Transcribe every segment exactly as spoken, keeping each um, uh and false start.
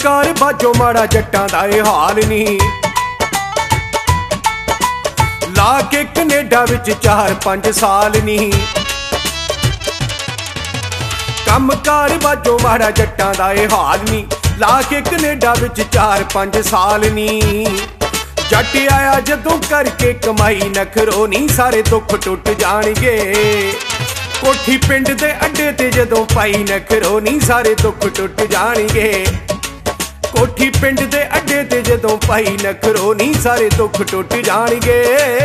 Car बाजो माड़ा जट्टां दा ए हाल नहीं। ला के कनेडा विच चार पंज साल नहीं। कम कार बाजो माड़ा जट्टां दा ए हाल नहीं। ला के कनेडा विच चार पंज साल नहीं। जट आया जदों करके कमाई नखरो नहीं, सारे दुख टुट जाणगे। कोठी पिंड दे अड्डे ते जदों पाई नखरो नहीं, सारे दुख टुट जाणगे। कोठी पिंड दे अड्डे ते जदों पाई नखरो नहीं, सारे दुख टुट जाणगे।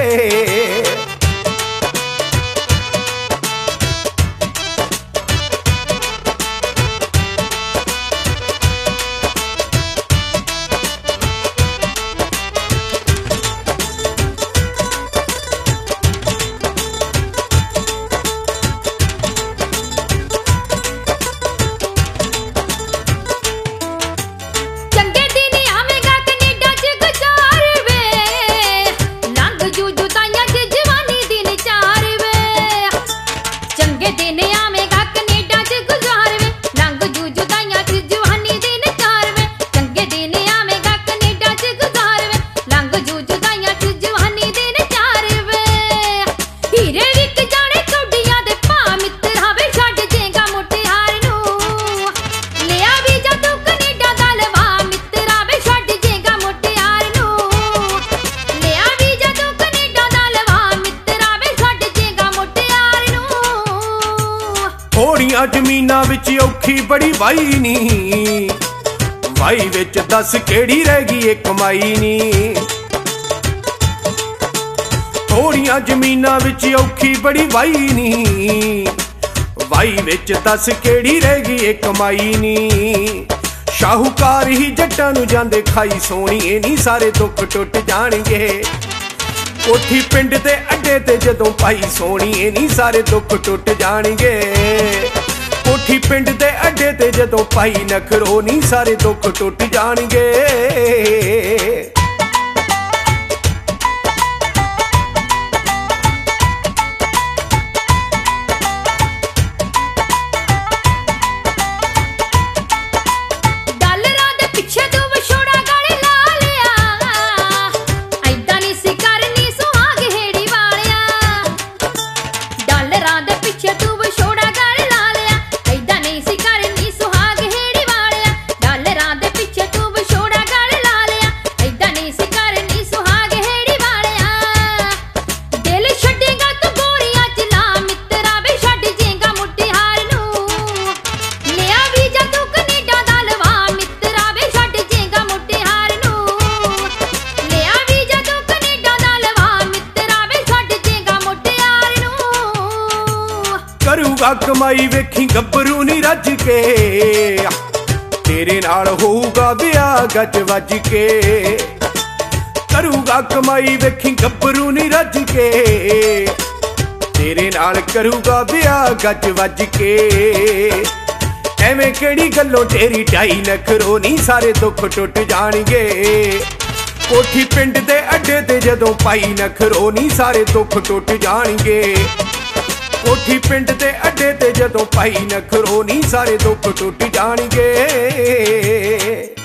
थोड़ियां जमीनां विच औखी बड़ी वाई नी। वाई विच दस केड़ी रह गई ए कमाई नी। थोड़ियां जमीनां विच औखी बड़ी वाई नी। वाई विच दस केड़ी रह गई ए कमाई नी। शाहूकार ही जट्टां नूं जांदे खाई सोहणीए नी, सारे दुख टुट जाणगे। कोठी पिंड दे अड्डे ते जदों पाई सोहणीए नी, सारे दुख टुट जाणगे। कोठी पिंड दे अड्डे ते जदों पाई नखरो नी, सारे दुख टुट जाणगे। करूगा कमाई वेखी गब्बरू नी रज के। तेरे नाल होऊगा ब्याह गज वज के। करूगा कमाई वेखी गब्बरू नी रज के। तेरे नाल करूगा ब्याह गज वज के। एवें केड़ी गल्लों तेरी ढाई नखरो नी, सारे दुख टुट जाणगे। कोठी पिंड दे अड्डे ते जदों पाई नखरो नी, सारे दुख टुट जाणगे। कोठी पिंड दे अड्डे ते जदों पाई नखरो नी, सारे दुख टुट जाणगे।